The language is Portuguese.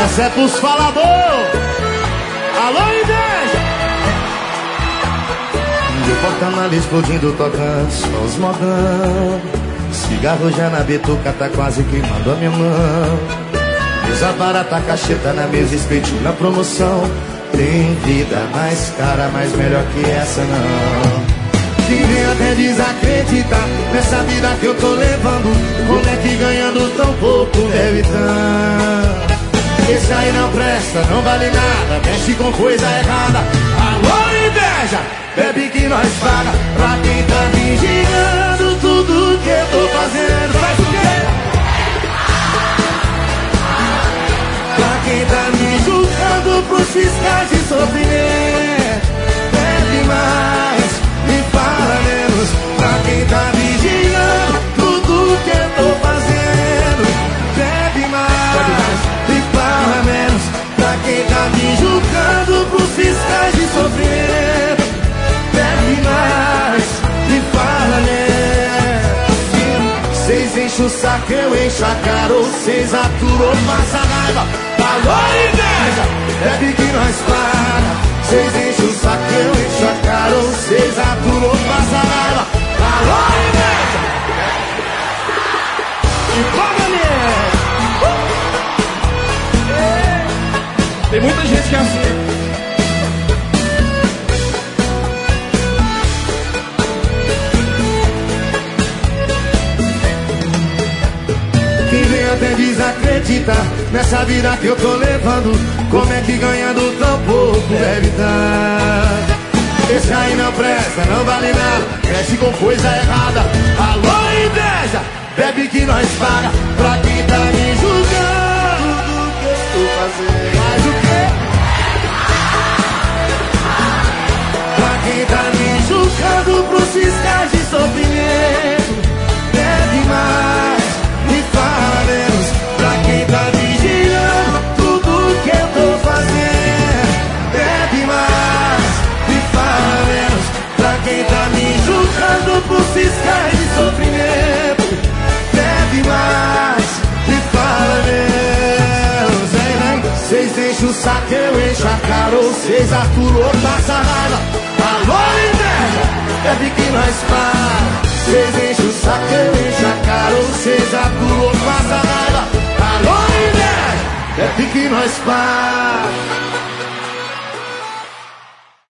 Essa é pros falador. Alô, inveja. De porta-malas explodindo, tocando só os modão. Cigarro já na bituca, tá quase queimando a minha mão. Mesa barata, cacheta na mesa, espetinho na promoção. Tem vida mais cara, mas melhor que essa não. Quem vem até desacreditar nessa vida que eu tô levando. Como é que ganhando tão pouco deve estar? Esse aí não presta, não vale nada, mexe com coisa errada. Alô, inveja, bebe que nós paga. Pra quem tá vigiando tudo que eu tô fazendo. Faz o quê? Pra quem tá me julgando pros fiscais de sofrimento. Bebe mais e fala menos. Pra quem tá vigiando tudo que eu tô fazendo. Bebe mais e fala menos. Pra quem tá me julgando pros fiscais de sofrimento. Bebe mais e fala menos. Cês enchem o saco, eu encho a cara. Ou cês aturam, passa raiva. Alô, inveja, bebe que nós paga. Cês enchem o saco, eu encho a cara. Ou cês aturam, passa raiva. Alô, inveja. E paga, mulher. Tem muita gente que é assim. Quem vem até desacreditar nessa vida que eu tô levando. Como é que ganhando tão pouco deve dar? Esse aí não presta, não vale nada, mexe com coisa errada. Alô, inveja, bebe que nós paga. Pra quem tá me julgando do que eu tô fazendo. Faz o quê? Pra quem tá me julgando pros fiscais de sofrimento. Bebe mais e fala menos. Pra quem tá vigiando tudo que eu tô fazendo. Bebe mais e fala menos. Pra quem tá me julgando pros fiscais de sofrimento. Bebe mais e fala menos. Cês enchem o saco, eu encho a cara. Ou cês aturam, passa raiva. Alô, inveja, bebe que nós paga. Cês enchem o saco, eu encho a cara. Ou cês aturam, passa raiva. Alô, inveja, bebe que nós paga.